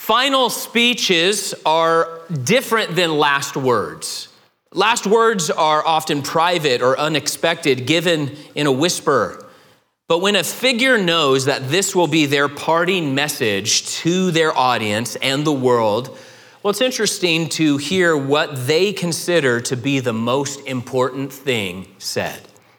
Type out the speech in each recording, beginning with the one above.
Final speeches are different than last words. Last words are often private or unexpected, given in a whisper. But when a figure knows that this will be their parting message to their audience and the world, well, it's interesting to hear what they consider to be the most important thing said.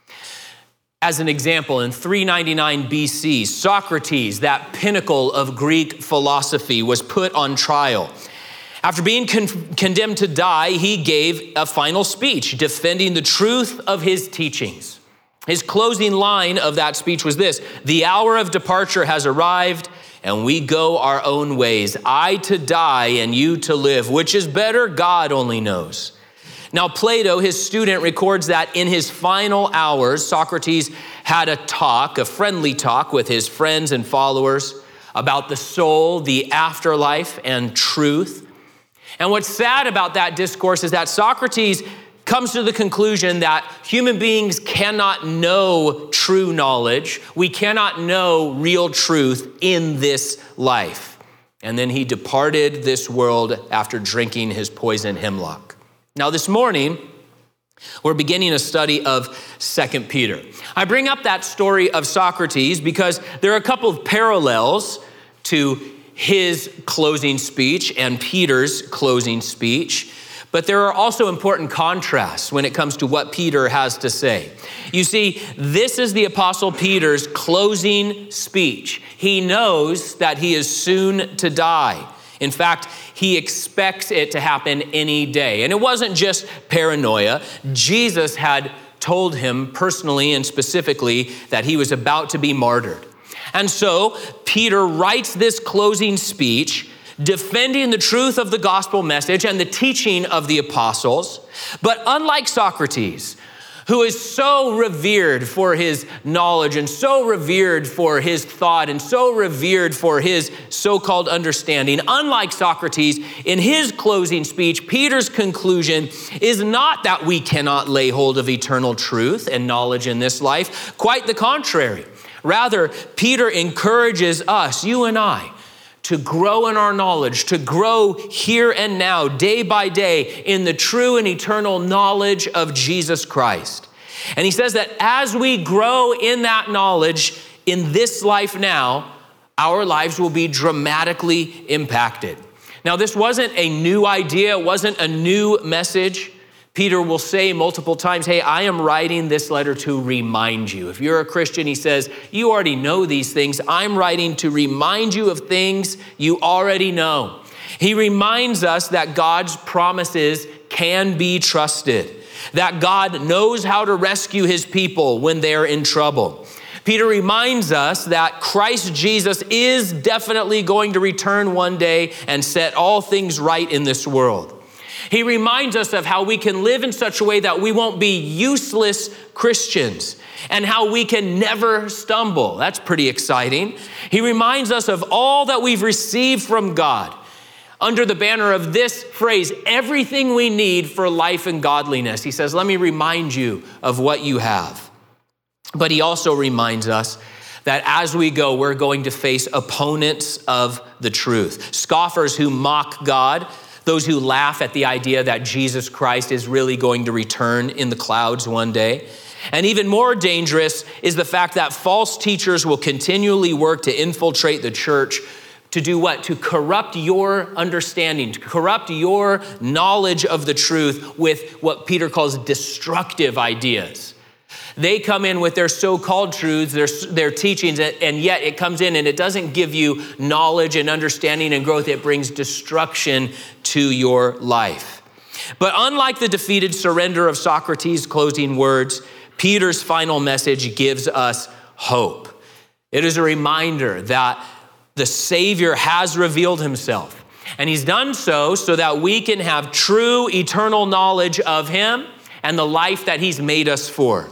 As an example, in 399 BC, Socrates, that pinnacle of Greek philosophy, was put on trial. After being condemned to die, he gave a final speech defending the truth of his teachings. His closing line of that speech was this: "The hour of departure has arrived, and we go our own ways. I to die and you to live. Which is better, God only knows." Now, Plato, his student, records that in his final hours, Socrates had a friendly talk with his friends and followers about the soul, the afterlife, and truth. And what's sad about that discourse is that Socrates comes to the conclusion that human beings cannot know true knowledge. We cannot know real truth in this life. And then he departed this world after drinking his poison hemlock. Now, this morning, we're beginning a study of 2 Peter. I bring up that story of Socrates because there are a couple of parallels to his closing speech and Peter's closing speech, but there are also important contrasts when it comes to what Peter has to say. You see, this is the Apostle Peter's closing speech. He knows that he is soon to die. In fact, he expects it to happen any day. And it wasn't just paranoia. Jesus had told him personally and specifically that he was about to be martyred. And so Peter writes this closing speech defending the truth of the gospel message and the teaching of the apostles. But unlike Socrates, who is so revered for his knowledge and so revered for his thought and so revered for his so-called understanding, unlike Socrates, in his closing speech, Peter's conclusion is not that we cannot lay hold of eternal truth and knowledge in this life. Quite the contrary. Rather, Peter encourages us, you and I, to grow in our knowledge, to grow here and now, day by day, in the true and eternal knowledge of Jesus Christ. And he says that as we grow in that knowledge in this life now, our lives will be dramatically impacted. Now, this wasn't a new idea. It wasn't a new message. Peter will say multiple times, hey, I am writing this letter to remind you. If you're a Christian, he says, you already know these things. I'm writing to remind you of things you already know. He reminds us that God's promises can be trusted, that God knows how to rescue his people when they're in trouble. Peter reminds us that Christ Jesus is definitely going to return one day and set all things right in this world. He reminds us of how we can live in such a way that we won't be useless Christians and how we can never stumble. That's pretty exciting. He reminds us of all that we've received from God under the banner of this phrase, everything we need for life and godliness. He says, let me remind you of what you have. But he also reminds us that as we go, we're going to face opponents of the truth, scoffers who mock God, those who laugh at the idea that Jesus Christ is really going to return in the clouds one day. And even more dangerous is the fact that false teachers will continually work to infiltrate the church to do what? To corrupt your understanding, to corrupt your knowledge of the truth with what Peter calls destructive ideas. They come in with their so-called truths, their teachings, and yet it comes in and it doesn't give you knowledge and understanding and growth. It brings destruction to your life. But unlike the defeated surrender of Socrates' closing words, Peter's final message gives us hope. It is a reminder that the Savior has revealed himself, and he's done so that we can have true eternal knowledge of him and the life that he's made us for.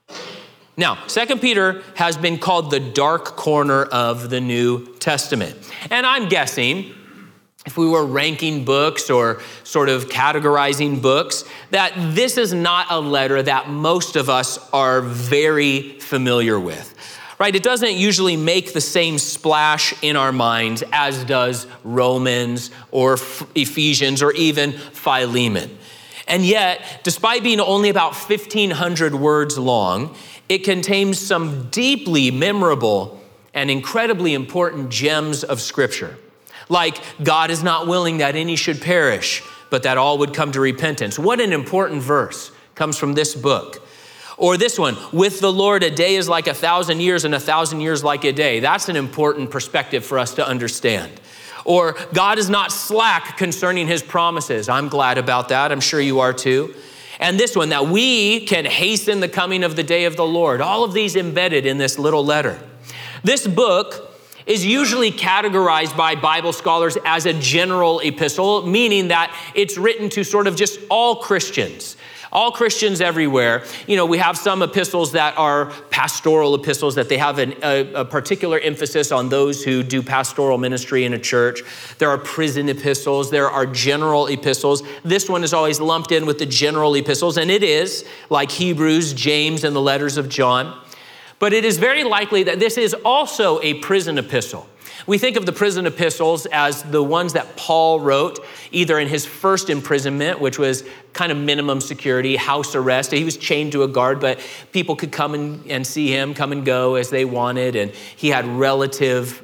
Now, 2 Peter has been called the dark corner of the New Testament. And I'm guessing, if we were ranking books or sort of categorizing books, that this is not a letter that most of us are very familiar with. right? It doesn't usually make the same splash in our minds as does Romans or Ephesians or even Philemon. And yet, despite being only about 1,500 words long, it contains some deeply memorable and incredibly important gems of Scripture. Like, God is not willing that any should perish, but that all would come to repentance. What an important verse comes from this book. Or this one, with the Lord, a day is like 1,000 years and 1,000 years like a day. That's an important perspective for us to understand. Or God is not slack concerning his promises. I'm glad about that. I'm sure you are too. And this one, that we can hasten the coming of the day of the Lord. All of these embedded in this little letter. This book is usually categorized by Bible scholars as a general epistle, meaning that it's written to sort of just all Christians everywhere. You know, we have some epistles that are pastoral epistles, that they have a particular emphasis on those who do pastoral ministry in a church. There are prison epistles. There are general epistles. This one is always lumped in with the general epistles, and it is like Hebrews, James, and the letters of John. But it is very likely that this is also a prison epistle. We think of the prison epistles as the ones that Paul wrote, either in his first imprisonment, which was kind of minimum security, house arrest. He was chained to a guard, but people could come and see him, come and go as they wanted. And he had relative,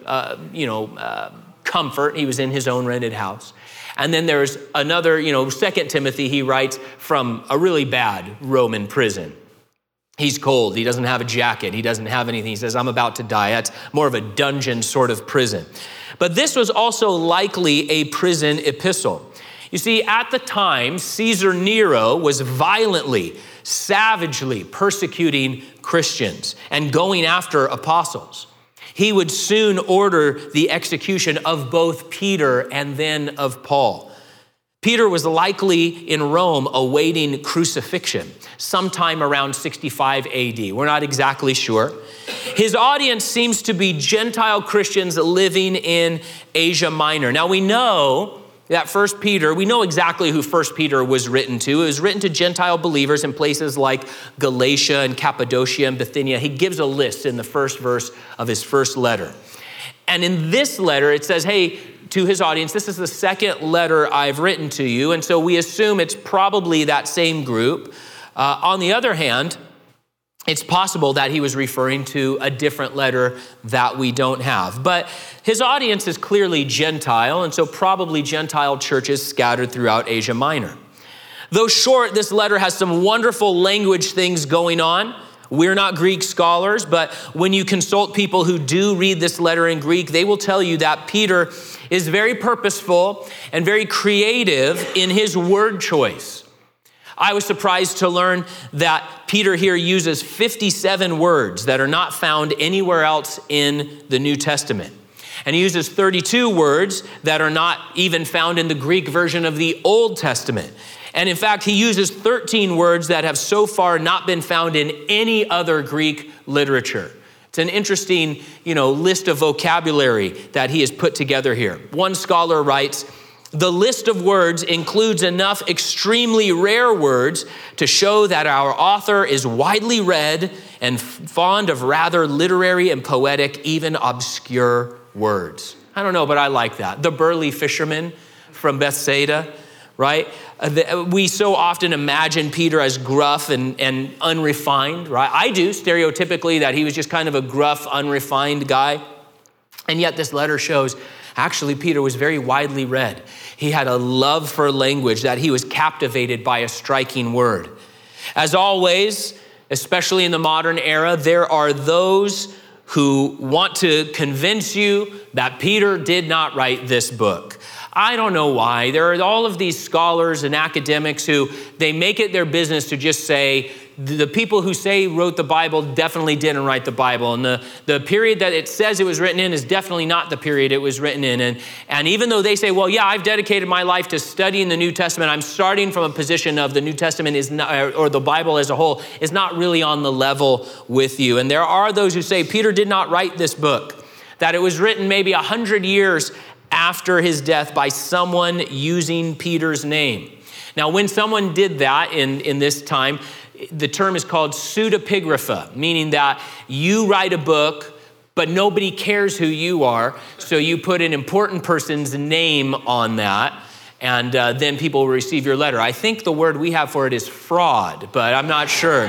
comfort. He was in his own rented house. And then there's another, 2 Timothy, he writes from a really bad Roman prison. He's cold. He doesn't have a jacket. He doesn't have anything. He says, I'm about to die. That's more of a dungeon sort of prison. But this was also likely a prison epistle. You see, at the time, Caesar Nero was violently, savagely persecuting Christians and going after apostles. He would soon order the execution of both Peter and then of Paul. Peter was likely in Rome awaiting crucifixion sometime around 65 AD. We're not exactly sure. His audience seems to be Gentile Christians living in Asia Minor. Now we know that we know exactly who 1 Peter was written to. It was written to Gentile believers in places like Galatia and Cappadocia and Bithynia. He gives a list in the first verse of his first letter. And in this letter, it says, hey, to his audience, this is the second letter I've written to you. And so we assume it's probably that same group. On the other hand, it's possible that he was referring to a different letter that we don't have. But his audience is clearly Gentile, and so probably Gentile churches scattered throughout Asia Minor. Though short, this letter has some wonderful language things going on. We're not Greek scholars, but when you consult people who do read this letter in Greek, they will tell you that Peter is very purposeful and very creative in his word choice. I was surprised to learn that Peter here uses 57 words that are not found anywhere else in the New Testament. And he uses 32 words that are not even found in the Greek version of the Old Testament. And in fact, he uses 13 words that have so far not been found in any other Greek literature. It's an interesting, list of vocabulary that he has put together here. One scholar writes, the list of words includes enough extremely rare words to show that our author is widely read and fond of rather literary and poetic, even obscure words. I don't know, but I like that. The burly fisherman from Bethsaida, right? We so often imagine Peter as gruff and unrefined, right? I do, stereotypically, that he was just kind of a gruff, unrefined guy. And yet this letter shows, actually, Peter was very widely read. He had a love for language, that he was captivated by a striking word. As always, especially in the modern era, there are those who want to convince you that Peter did not write this book. I don't know why. There are all of these scholars and academics who they make it their business to just say, the people who say wrote the Bible definitely didn't write the Bible. And the period that it says it was written in is definitely not the period it was written in. And even though they say, well, yeah, I've dedicated my life to studying the New Testament, I'm starting from a position of the New Testament is not, or the Bible as a whole is not really on the level with you. And there are those who say Peter did not write this book, that it was written maybe 100 years after his death by someone using Peter's name. Now, when someone did that in this time, The term is called pseudepigrapha, meaning that you write a book, but nobody cares who you are, so you put an important person's name on that, and then people will receive your letter. I think the word we have for it is fraud, but I'm not sure.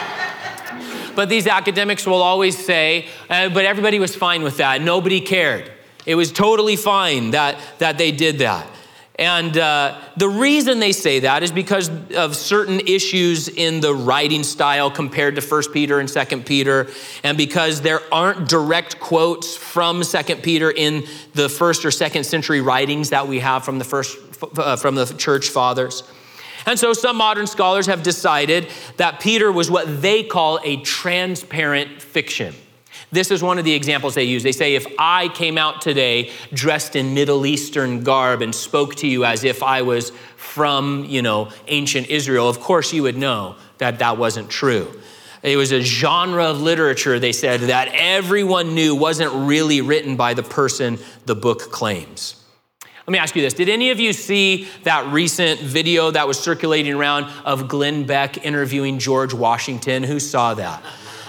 But these academics will always say, but everybody was fine with that. Nobody cared. It was totally fine that they did that. And the reason they say that is because of certain issues in the writing style compared to 1 Peter and 2 Peter, and because there aren't direct quotes from 2 Peter in the first or second century writings that we have from the church fathers. And so some modern scholars have decided that Peter was what they call a transparent fiction. This is one of the examples they use. They say, if I came out today dressed in Middle Eastern garb and spoke to you as if I was from, ancient Israel, of course you would know that that wasn't true. It was a genre of literature, they said, that everyone knew wasn't really written by the person the book claims. Let me ask you this. Did any of you see that recent video that was circulating around of Glenn Beck interviewing George Washington? Who saw that?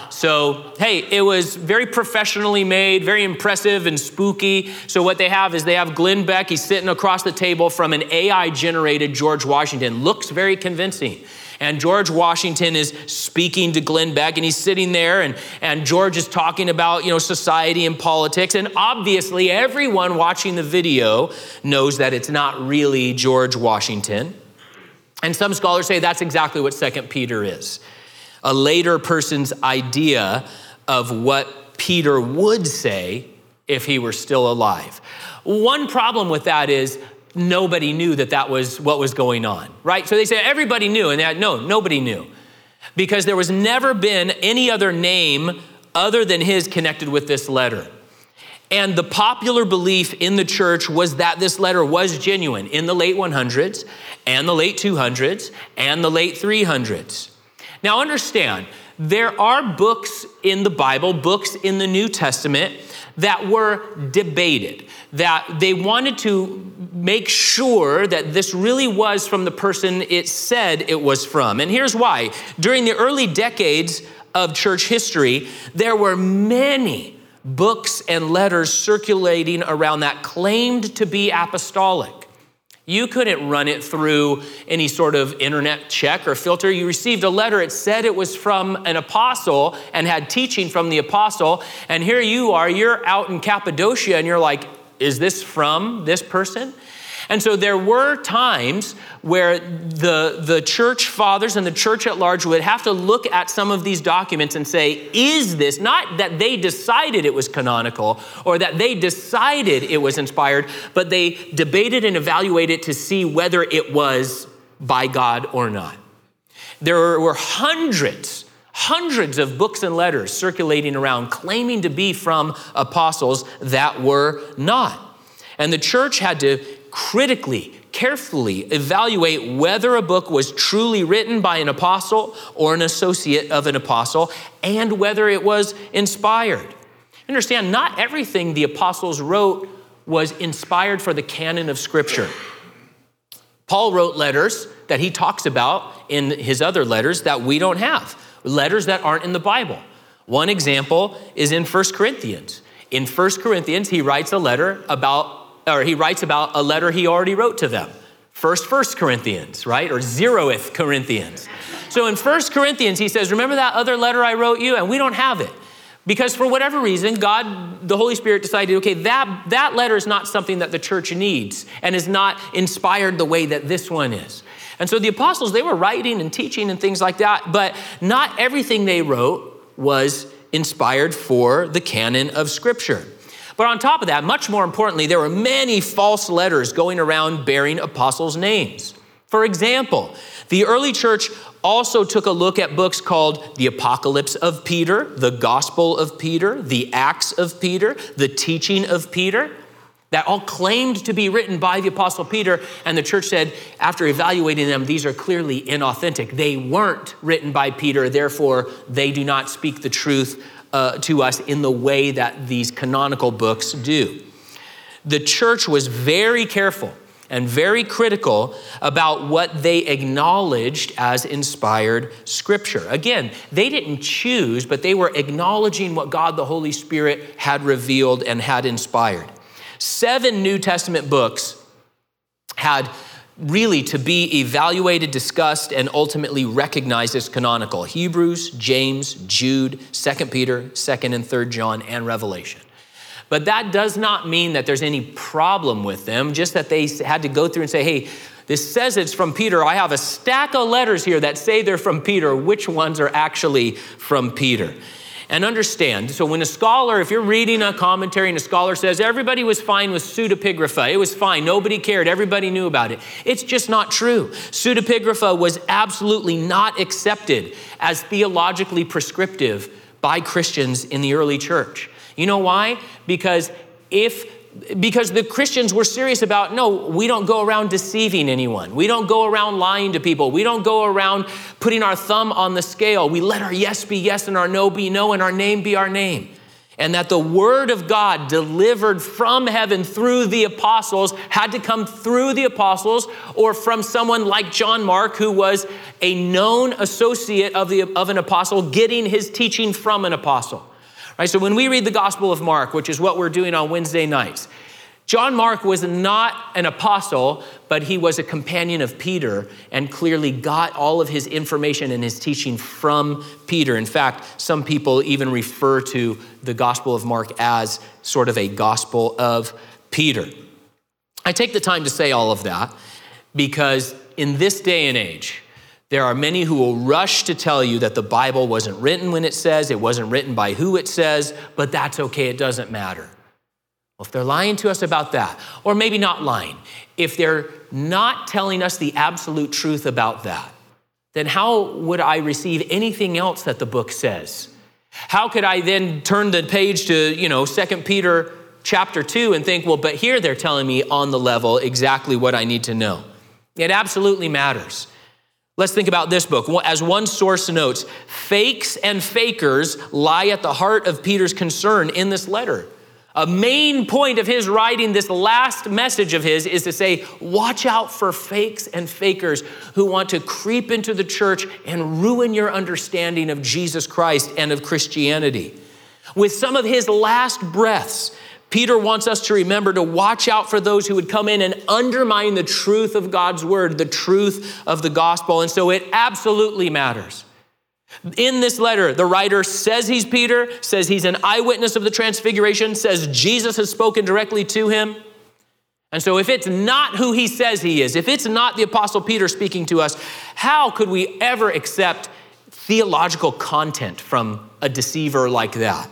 So, hey, it was very professionally made, very impressive and spooky. So what they have is they have Glenn Beck. He's sitting across the table from an AI-generated George Washington. Looks very convincing. And George Washington is speaking to Glenn Beck, and he's sitting there, and George is talking about, society and politics. And obviously, everyone watching the video knows that it's not really George Washington. And some scholars say that's exactly what 2 Peter is. A later person's idea of what Peter would say if he were still alive. One problem with that is nobody knew that was what was going on, right? So they say everybody knew, and nobody knew, because there was never been any other name other than his connected with this letter. And the popular belief in the church was that this letter was genuine in the late 100s and the late 200s and the late 300s. Now understand, there are books in the Bible, books in the New Testament that were debated, that they wanted to make sure that this really was from the person it said it was from. And here's why. During the early decades of church history, there were many books and letters circulating around that claimed to be apostolic. You couldn't run it through any sort of internet check or filter. You received a letter. It said it was from an apostle and had teaching from the apostle. And here you are, you're out in Cappadocia and you're like, is this from this person? And so there were times where the church fathers and the church at large would have to look at some of these documents and say, is this, not that they decided it was canonical or that they decided it was inspired, but they debated and evaluated to see whether it was by God or not. There were hundreds of books and letters circulating around claiming to be from apostles that were not. And the church had to critically, carefully evaluate whether a book was truly written by an apostle or an associate of an apostle, and whether it was inspired. Understand, not everything the apostles wrote was inspired for the canon of Scripture. Paul wrote letters that he talks about in his other letters that we don't have, letters that aren't in the Bible. One example is in 1 Corinthians. In 1 Corinthians, he writes about a letter he already wrote to them. First Corinthians, right? Or 0th Corinthians. So in 1 Corinthians, he says, remember that other letter I wrote you? And we don't have it. Because for whatever reason, God, the Holy Spirit decided, okay, that letter is not something that the church needs and is not inspired the way that this one is. And so the apostles, they were writing and teaching and things like that, but not everything they wrote was inspired for the canon of Scripture. But on top of that, much more importantly, there were many false letters going around bearing apostles' names. For example, the early church also took a look at books called the Apocalypse of Peter, the Gospel of Peter, the Acts of Peter, the Teaching of Peter, that all claimed to be written by the Apostle Peter. And the church said, after evaluating them, these are clearly inauthentic. They weren't written by Peter, therefore they do not speak the truth to us in the way that these canonical books do. The church was very careful and very critical about what they acknowledged as inspired scripture. Again, they didn't choose, but they were acknowledging what God the Holy Spirit had revealed and had inspired. 7 New Testament books had really to be evaluated, discussed, and ultimately recognized as canonical: Hebrews, James, Jude, 2 Peter, 2nd and 3rd John, and Revelation. But that does not mean that there's any problem with them, just that they had to go through and say, hey, this says it's from Peter. I have a stack of letters here that say they're from Peter. Which ones are actually from Peter? And understand, so when a scholar, if you're reading a commentary and a scholar says everybody was fine with pseudepigrapha, it was fine, nobody cared, everybody knew about it, it's just not true. Pseudepigrapha was absolutely not accepted as theologically prescriptive by Christians in the early church. You know why? Because the Christians were serious about, no, we don't go around deceiving anyone. We don't go around lying to people. We don't go around putting our thumb on the scale. We let our yes be yes and our no be no and our name be our name. And that the word of God delivered from heaven through the apostles had to come through the apostles or from someone like John Mark, who was a known associate of an apostle, getting his teaching from an apostle. Right, so when we read the Gospel of Mark, which is what we're doing on Wednesday nights, John Mark was not an apostle, but he was a companion of Peter and clearly got all of his information and his teaching from Peter. In fact, some people even refer to the Gospel of Mark as sort of a Gospel of Peter. I take the time to say all of that because in this day and age, there are many who will rush to tell you that the Bible wasn't written when it says, it wasn't written by who it says, but that's okay, it doesn't matter. Well, if they're lying to us about that, or maybe not lying, if they're not telling us the absolute truth about that, then how would I receive anything else that the book says? How could I then turn the page to, 2 Peter chapter 2 and think, well, but here they're telling me on the level exactly what I need to know. It absolutely matters. Let's think about this book. As one source notes, fakes and fakers lie at the heart of Peter's concern in this letter. A main point of his writing this last message of his is to say, watch out for fakes and fakers who want to creep into the church and ruin your understanding of Jesus Christ and of Christianity. With some of his last breaths, Peter wants us to remember to watch out for those who would come in and undermine the truth of God's word, the truth of the gospel. And so it absolutely matters. In this letter, the writer says he's Peter, says he's an eyewitness of the transfiguration, says Jesus has spoken directly to him. And so if it's not who he says he is, if it's not the Apostle Peter speaking to us, how could we ever accept theological content from a deceiver like that?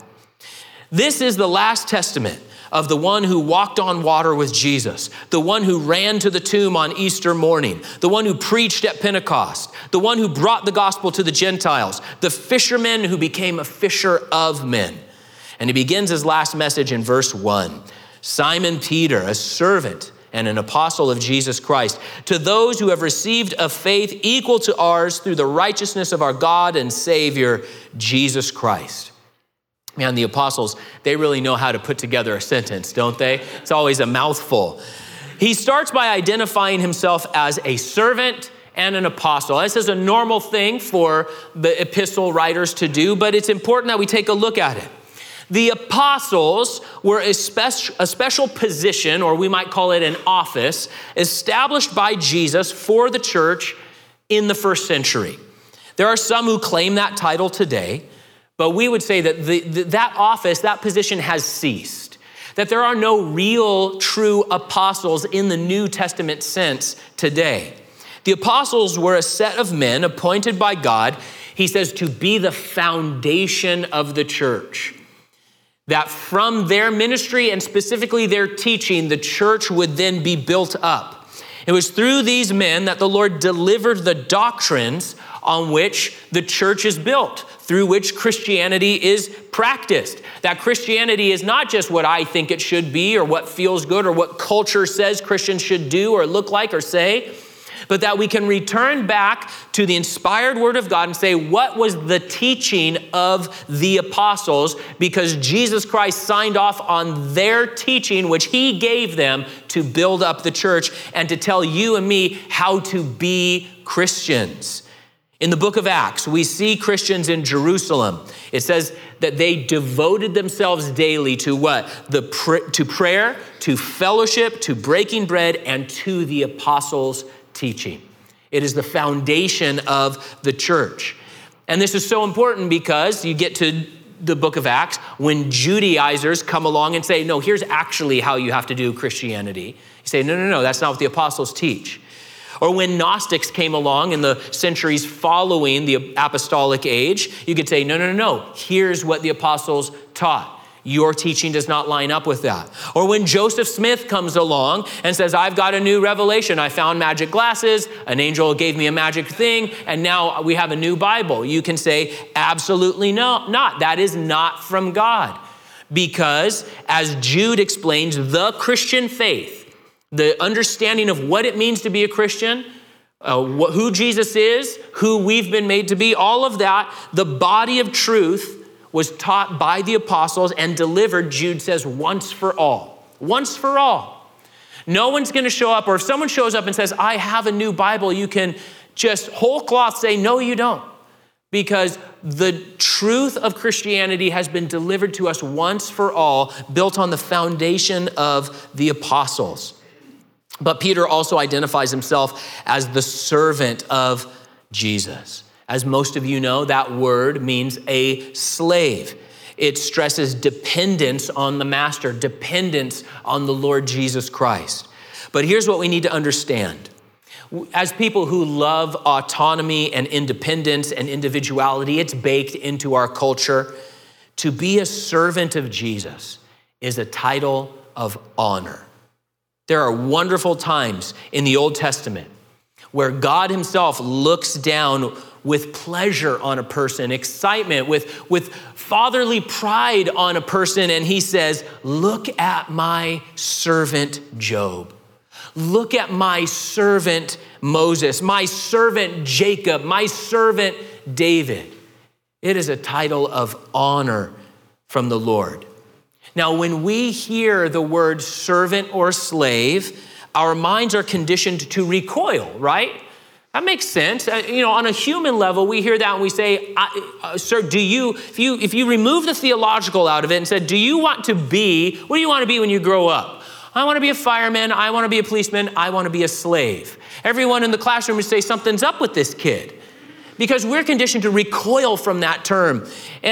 This is the last testament of the one who walked on water with Jesus, the one who ran to the tomb on Easter morning, the one who preached at Pentecost, the one who brought the gospel to the Gentiles, the fisherman who became a fisher of men. And he begins his last message in verse 1. Simon Peter, a servant and an apostle of Jesus Christ, to those who have received a faith equal to ours through the righteousness of our God and Savior, Jesus Christ. Man, the apostles, they really know how to put together a sentence, don't they? It's always a mouthful. He starts by identifying himself as a servant and an apostle. This is a normal thing for the epistle writers to do, but it's important that we take a look at it. The apostles were a special position, or we might call it an office, established by Jesus for the church in the first century. There are some who claim that title today, but we would say that that office, that position has ceased, that there are no real true apostles in the New Testament sense today. The apostles were a set of men appointed by God, he says, to be the foundation of the church. That from their ministry and specifically their teaching, the church would then be built up. It was through these men that the Lord delivered the doctrines on which the church is built, through which Christianity is practiced. That Christianity is not just what I think it should be or what feels good or what culture says Christians should do or look like or say. but that we can return back to the inspired word of God and say, what was the teaching of the apostles? Because Jesus Christ signed off on their teaching, which he gave them to build up the church and to tell you and me how to be Christians. In the book of Acts, we see Christians in Jerusalem. It says that they devoted themselves daily to what? To prayer, to fellowship, to breaking bread, and to the apostles' teaching. It is the foundation of the church. And this is so important because you get to the book of Acts when Judaizers come along and say, no, here's actually how you have to do Christianity. You say, no, that's not what the apostles teach. Or when Gnostics came along in the centuries following the apostolic age, you could say, no, here's what the apostles taught. Your teaching does not line up with that. Or when Joseph Smith comes along and says, I've got a new revelation. I found magic glasses. An angel gave me a magic thing. And now we have a new Bible. You can say, absolutely not. That is not from God. Because as Jude explains, the Christian faith, the understanding of what it means to be a Christian, who Jesus is, who we've been made to be, all of that, the body of truth was taught by the apostles and delivered, Jude says, once for all. Once for all. No one's going to show up, or if someone shows up and says, I have a new Bible, you can just whole cloth say, no, you don't. Because the truth of Christianity has been delivered to us once for all, built on the foundation of the apostles. But Peter also identifies himself as the servant of Jesus. As most of you know, that word means a slave. It stresses dependence on the master, dependence on the Lord Jesus Christ. But here's what we need to understand. As people who love autonomy and independence and individuality, it's baked into our culture. To be a servant of Jesus is a title of honor. There are wonderful times in the Old Testament where God himself looks down with pleasure on a person, excitement, with fatherly pride on a person, and he says, look at my servant Job. Look at my servant Moses, my servant Jacob, my servant David. It is a title of honor from the Lord. Now, when we hear the word servant or slave, our minds are conditioned to recoil, right? That makes sense. On a human level, we hear that and we say, sir, if you remove the theological out of it and said, what do you want to be when you grow up? I want to be a fireman. I want to be a policeman. I want to be a slave. Everyone in the classroom would say, something's up with this kid. Because we're conditioned to recoil from that term.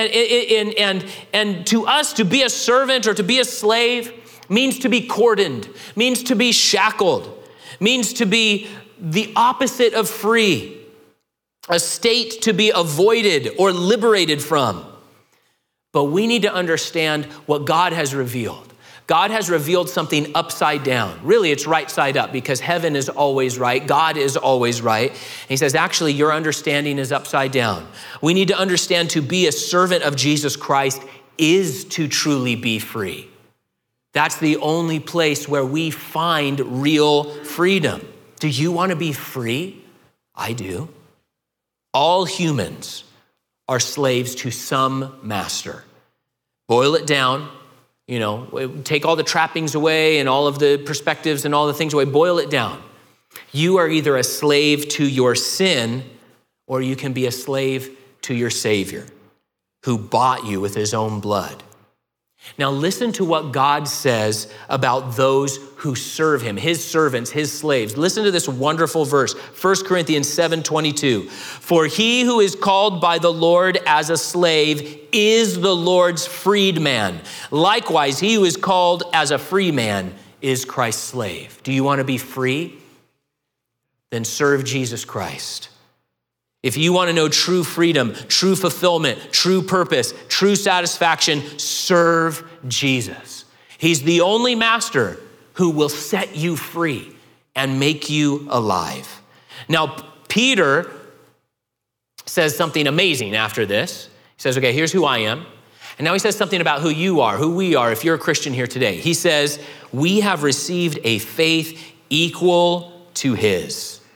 And to us, to be a servant or to be a slave means to be cordoned, means to be shackled, means to be the opposite of free, a state to be avoided or liberated from. But we need to understand what God has revealed. God has revealed something upside down. Really, it's right side up because heaven is always right. God is always right. And he says, actually, your understanding is upside down. We need to understand to be a servant of Jesus Christ is to truly be free. That's the only place where we find real freedom. Do you want to be free? I do. All humans are slaves to some master. Boil it down. Take all the trappings away and all of the perspectives and all the things away. Boil it down. You are either a slave to your sin or you can be a slave to your Savior who bought you with his own blood. Now listen to what God says about those who serve him, his servants, his slaves. Listen to this wonderful verse, 1 Corinthians 7:22. For he who is called by the Lord as a slave is the Lord's freedman. Likewise, he who is called as a free man is Christ's slave. Do you want to be free? Then serve Jesus Christ. If you want to know true freedom, true fulfillment, true purpose, true satisfaction, serve Jesus. He's the only master who will set you free and make you alive. Now, Peter says something amazing after this. He says, okay, here's who I am. And now he says something about who you are, who we are, if you're a Christian here today. He says, we have received a faith equal to his.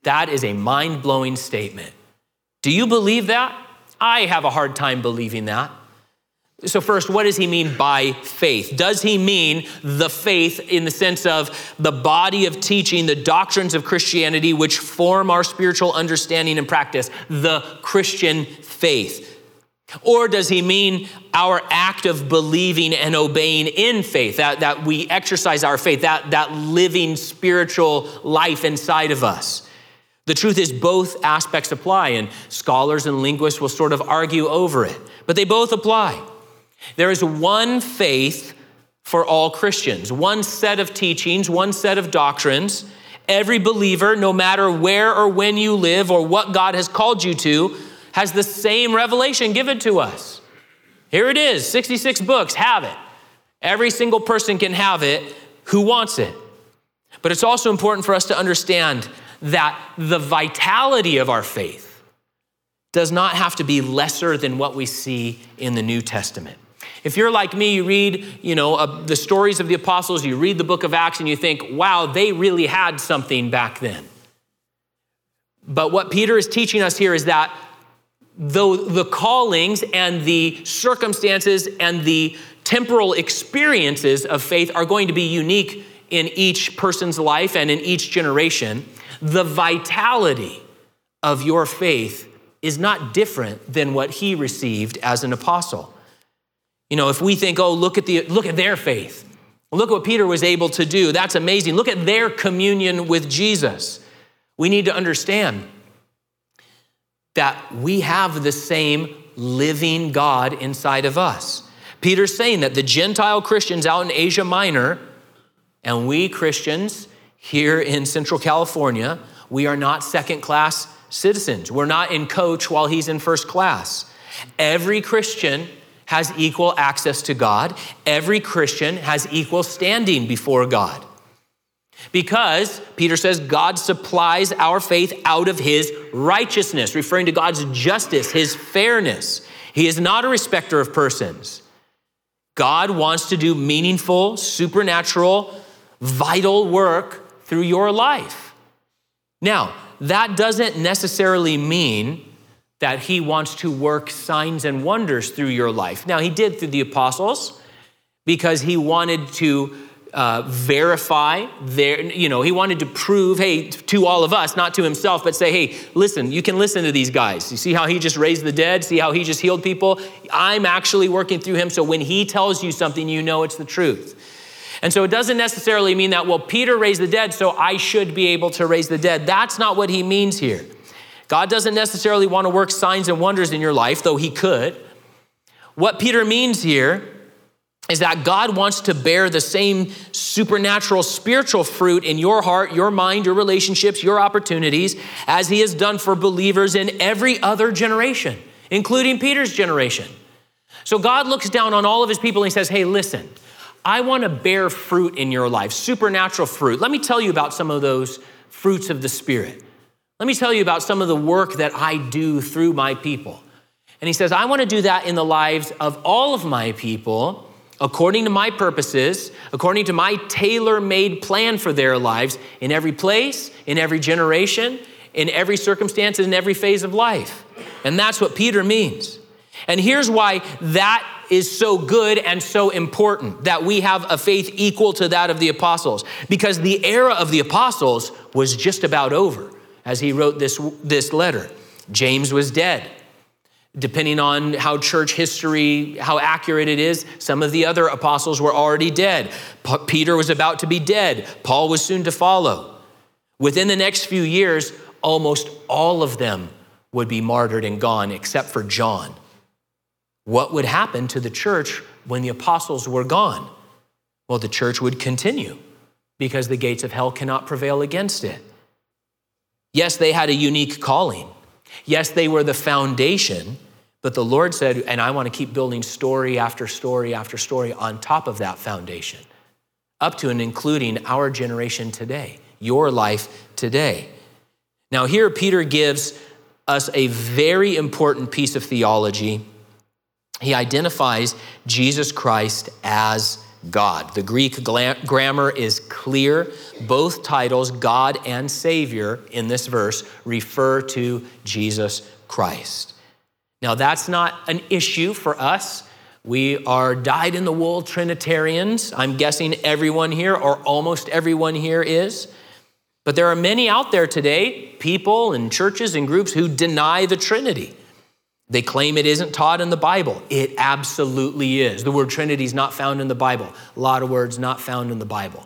That is a mind-blowing statement. Do you believe that? I have a hard time believing that. So first, what does he mean by faith? Does he mean the faith in the sense of the body of teaching, the doctrines of Christianity, which form our spiritual understanding and practice, the Christian faith? Or does he mean our act of believing and obeying in faith, that we exercise our faith, that living spiritual life inside of us? The truth is both aspects apply, and scholars and linguists will sort of argue over it, but they both apply. There is one faith for all Christians, one set of teachings, one set of doctrines. Every believer, no matter where or when you live or what God has called you to, has the same revelation given to us. Here it is, 66 books, have it. Every single person can have it who wants it. But it's also important for us to understand that the vitality of our faith does not have to be lesser than what we see in the New Testament. If you're like me, you read, the stories of the apostles, you read the book of Acts, and you think, wow, they really had something back then. But what Peter is teaching us here is that though the callings and the circumstances and the temporal experiences of faith are going to be unique in each person's life and in each generation, the vitality of your faith is not different than what he received as an apostle. If we think, look at their faith. Look what Peter was able to do. That's amazing. Look at their communion with Jesus. We need to understand that we have the same living God inside of us. Peter's saying that the Gentile Christians out in Asia Minor and we Christians here in Central California, we are not second-class citizens. We're not in coach while he's in first class. Every Christian has equal access to God. Every Christian has equal standing before God. Because, Peter says, God supplies our faith out of his righteousness, referring to God's justice, his fairness. He is not a respecter of persons. God wants to do meaningful, supernatural, vital work through your life. Now, that doesn't necessarily mean that he wants to work signs and wonders through your life. Now, he did through the apostles because he wanted to verify he wanted to prove, hey, to all of us, not to himself, but say, hey, listen, you can listen to these guys. You see how he just raised the dead? See how he just healed people? I'm actually working through him. So when he tells you something, you know it's the truth. And so it doesn't necessarily mean that, well, Peter raised the dead, so I should be able to raise the dead. That's not what he means here. God doesn't necessarily want to work signs and wonders in your life, though he could. What Peter means here is that God wants to bear the same supernatural spiritual fruit in your heart, your mind, your relationships, your opportunities, as he has done for believers in every other generation, including Peter's generation. So God looks down on all of his people and he says, hey, listen, I want to bear fruit in your life, supernatural fruit. Let me tell you about some of those fruits of the Spirit. Let me tell you about some of the work that I do through my people. And he says, I want to do that in the lives of all of my people, according to my purposes, according to my tailor-made plan for their lives, in every place, in every generation, in every circumstance, in every phase of life. And that's what Peter means. And here's why that is so good and so important, that we have a faith equal to that of the apostles. Because the era of the apostles was just about over as he wrote this letter. James was dead. Depending on how church history, how accurate it is, some of the other apostles were already dead. Peter was about to be dead. Paul was soon to follow. Within the next few years, almost all of them would be martyred and gone, except for John. What would happen to the church when the apostles were gone? Well, the church would continue because the gates of hell cannot prevail against it. Yes, they had a unique calling. Yes, they were the foundation, but the Lord said, and I want to keep building story after story after story on top of that foundation, up to and including our generation today, your life today. Now here, Peter gives us a very important piece of theology. He identifies Jesus Christ as God. The Greek grammar is clear. Both titles, God and Savior, in this verse refer to Jesus Christ. Now, that's not an issue for us. We are dyed-in-the-wool Trinitarians. I'm guessing everyone here, or almost everyone here, is. But there are many out there today, people and churches and groups who deny the Trinity. They claim it isn't taught in the Bible. It absolutely is. The word Trinity is not found in the Bible. A lot of words not found in the Bible.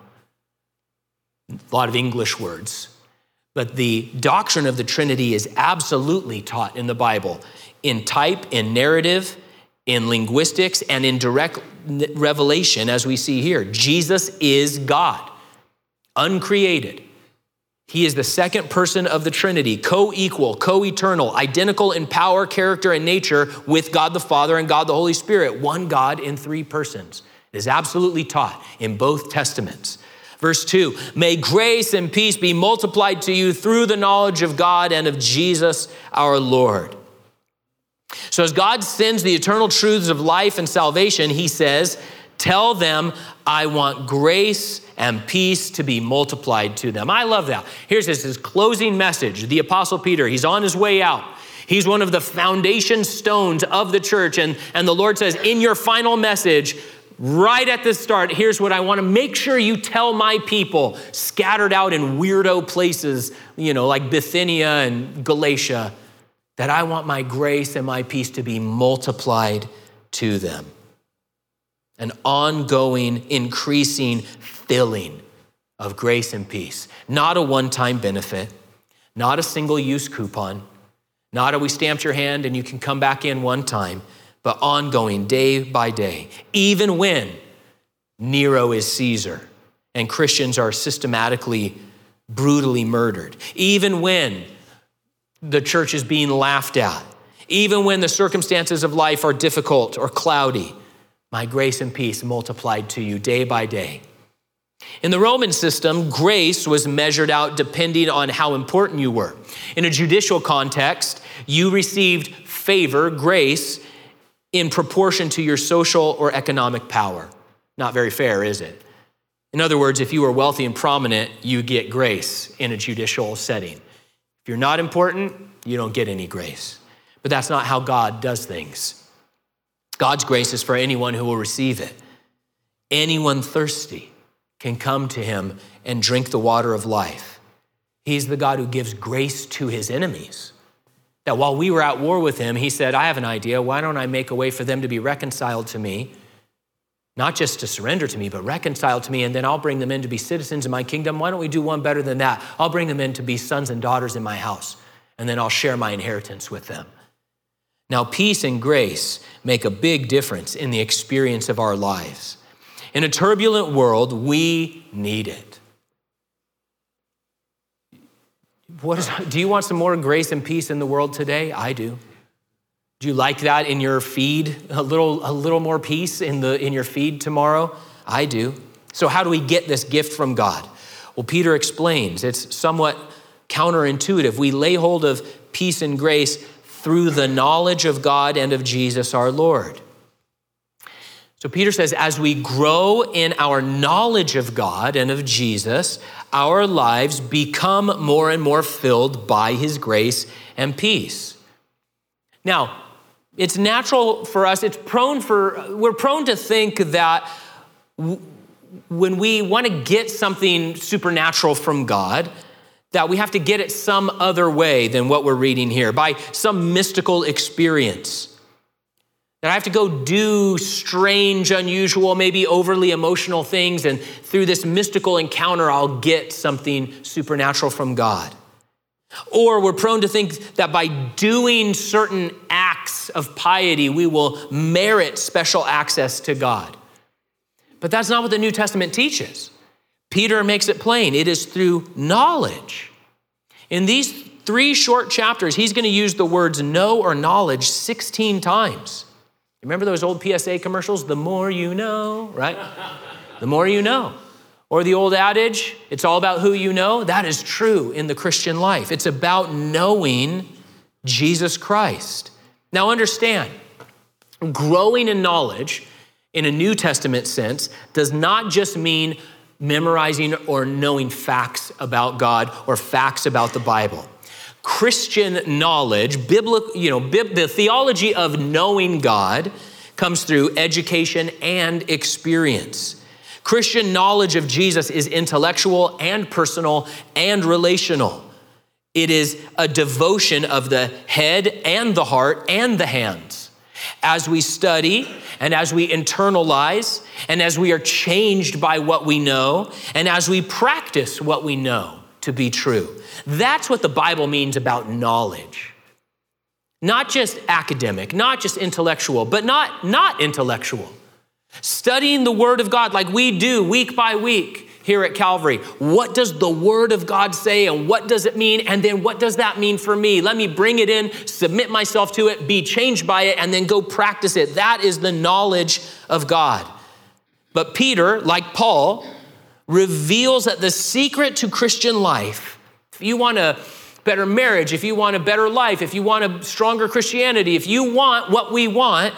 A lot of English words. But the doctrine of the Trinity is absolutely taught in the Bible, in type, in narrative, in linguistics, and in direct revelation, as we see here. Jesus is God, uncreated. He is the second person of the Trinity, co-equal, co-eternal, identical in power, character, and nature with God the Father and God the Holy Spirit, one God in three persons. It is absolutely taught in both Testaments. Verse 2, may grace and peace be multiplied to you through the knowledge of God and of Jesus our Lord. So as God sends the eternal truths of life and salvation, he says, tell them, I want grace and peace to be multiplied to them. I love that. Here's his closing message. The Apostle Peter, he's on his way out. He's one of the foundation stones of the church. And the Lord says, in your final message, right at the start, here's what I want to make sure you tell my people scattered out in weirdo places, like Bithynia and Galatia, that I want my grace and my peace to be multiplied to them. An ongoing, increasing filling of grace and peace. Not a one-time benefit, not a single-use coupon, not a we stamped your hand and you can come back in one time, but ongoing, day by day. Even when Nero is Caesar and Christians are systematically, brutally murdered. Even when the church is being laughed at. Even when the circumstances of life are difficult or cloudy. My grace and peace multiplied to you day by day. In the Roman system, grace was measured out depending on how important you were. In a judicial context, you received favor, grace, in proportion to your social or economic power. Not very fair, is it? In other words, if you were wealthy and prominent, you get grace in a judicial setting. If you're not important, you don't get any grace. But that's not how God does things. God's grace is for anyone who will receive it. Anyone thirsty can come to him and drink the water of life. He's the God who gives grace to his enemies. That while we were at war with him, he said, I have an idea. Why don't I make a way for them to be reconciled to me? Not just to surrender to me, but reconciled to me, and then I'll bring them in to be citizens in my kingdom. Why don't we do one better than that? I'll bring them in to be sons and daughters in my house, and then I'll share my inheritance with them. Now, peace and grace make a big difference in the experience of our lives. In a turbulent world, we need it. Do you want some more grace and peace in the world today? I do. Do you like that in your feed? A little more peace in your feed tomorrow? I do. So how do we get this gift from God? Well, Peter explains. It's somewhat counterintuitive. We lay hold of peace and grace through the knowledge of God and of Jesus our Lord. So Peter says, as we grow in our knowledge of God and of Jesus, our lives become more and more filled by his grace and peace. Now, it's natural for us, we're prone to think that when we want to get something supernatural from God, that we have to get it some other way than what we're reading here, by some mystical experience. That I have to go do strange, unusual, maybe overly emotional things, and through this mystical encounter, I'll get something supernatural from God. Or we're prone to think that by doing certain acts of piety, we will merit special access to God. But that's not what the New Testament teaches. Peter makes it plain. It is through knowledge. In these 3 short chapters, he's going to use the words know or knowledge 16 times. Remember those old PSA commercials? The more you know, right? The more you know. Or the old adage, it's all about who you know. That is true in the Christian life. It's about knowing Jesus Christ. Now understand, growing in knowledge in a New Testament sense does not just mean memorizing or knowing facts about God or facts about the Bible. Christian knowledge, the theology of knowing God comes through education and experience. Christian knowledge of Jesus is intellectual and personal and relational. It is a devotion of the head and the heart and the hands. As we study and as we internalize and as we are changed by what we know and as we practice what we know to be true. That's what the Bible means about knowledge. Not just academic, not just intellectual, but not intellectual. Studying the Word of God like we do week by week here at Calvary. What does the Word of God say and what does it mean? And then what does that mean for me? Let me bring it in, submit myself to it, be changed by it, and then go practice it. That is the knowledge of God. But Peter, like Paul, reveals that the secret to Christian life, if you want a better marriage, if you want a better life, if you want a stronger Christianity, if you want what we want,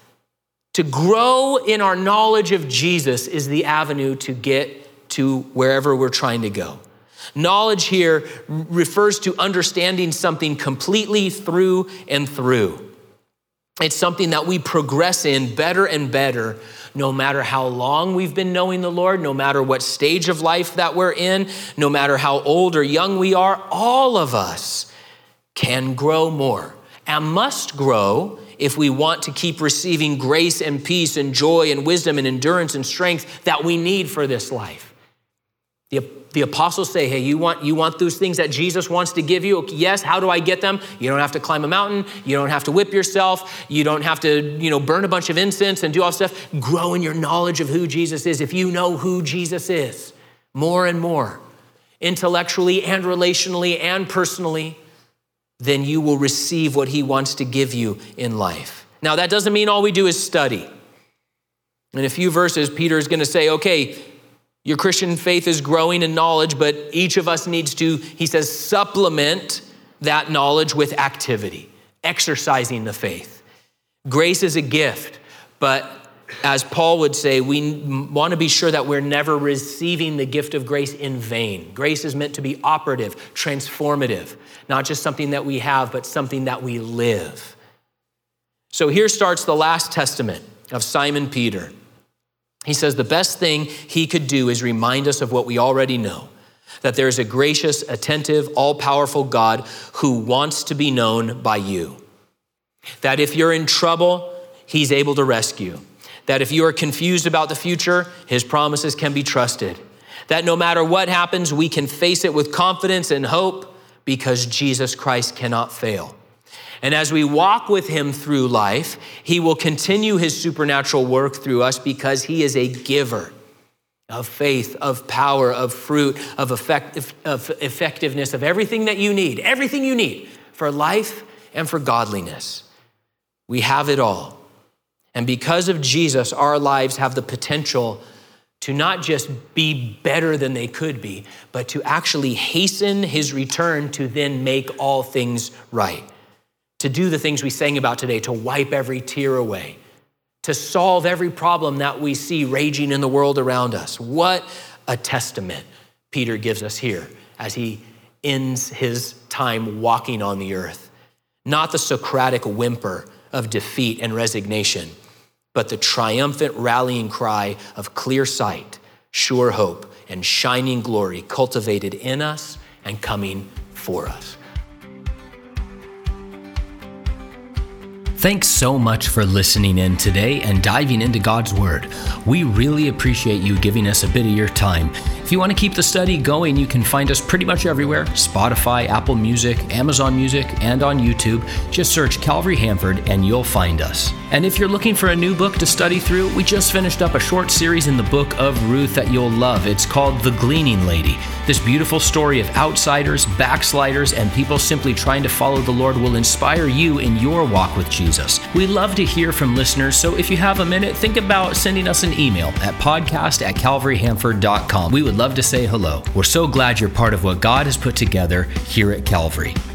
to grow in our knowledge of Jesus is the avenue to get to wherever we're trying to go. Knowledge here refers to understanding something completely through and through. It's something that we progress in better and better, no matter how long we've been knowing the Lord, no matter what stage of life that we're in, no matter how old or young we are, all of us can grow more and must grow if we want to keep receiving grace and peace and joy and wisdom and endurance and strength that we need for this life. The apostles say, hey, you want those things that Jesus wants to give you? Yes, how do I get them? You don't have to climb a mountain. You don't have to whip yourself. You don't have to, burn a bunch of incense and do all this stuff. Grow in your knowledge of who Jesus is. If you know who Jesus is, more and more, intellectually and relationally and personally, then you will receive what he wants to give you in life. Now, that doesn't mean all we do is study. In a few verses, Peter is going to say, okay, your Christian faith is growing in knowledge, but each of us needs to, he says, supplement that knowledge with activity, exercising the faith. Grace is a gift, but as Paul would say, we want to be sure that we're never receiving the gift of grace in vain. Grace is meant to be operative, transformative, not just something that we have, but something that we live. So here starts the last testament of Simon Peter. He says the best thing he could do is remind us of what we already know, that there is a gracious, attentive, all-powerful God who wants to be known by you. That if you're in trouble, he's able to rescue. That if you are confused about the future, his promises can be trusted. That no matter what happens, we can face it with confidence and hope because Jesus Christ cannot fail. And as we walk with him through life, he will continue his supernatural work through us because he is a giver of faith, of power, of fruit, of effectiveness, of everything you need for life and for godliness. We have it all. And because of Jesus, our lives have the potential to not just be better than they could be, but to actually hasten his return to then make all things right. To do the things we sang about today, to wipe every tear away, to solve every problem that we see raging in the world around us. What a testament Peter gives us here as he ends his time walking on the earth. Not the Socratic whimper of defeat and resignation, but the triumphant rallying cry of clear sight, sure hope, and shining glory cultivated in us and coming for us. Thanks so much for listening in today and diving into God's Word. We really appreciate you giving us a bit of your time. If you want to keep the study going, you can find us pretty much everywhere: Spotify, Apple Music, Amazon Music, and on YouTube. Just search Calvary Hanford and you'll find us. And if you're looking for a new book to study through, we just finished up a short series in the book of Ruth that you'll love. It's called The Gleaning Lady. This beautiful story of outsiders, backsliders, and people simply trying to follow the Lord will inspire you in your walk with Jesus. We love to hear from listeners, so if you have a minute, think about sending us an email at podcast@calvaryhanford.com. We would love to say hello. We're so glad you're part of what God has put together here at Calvary.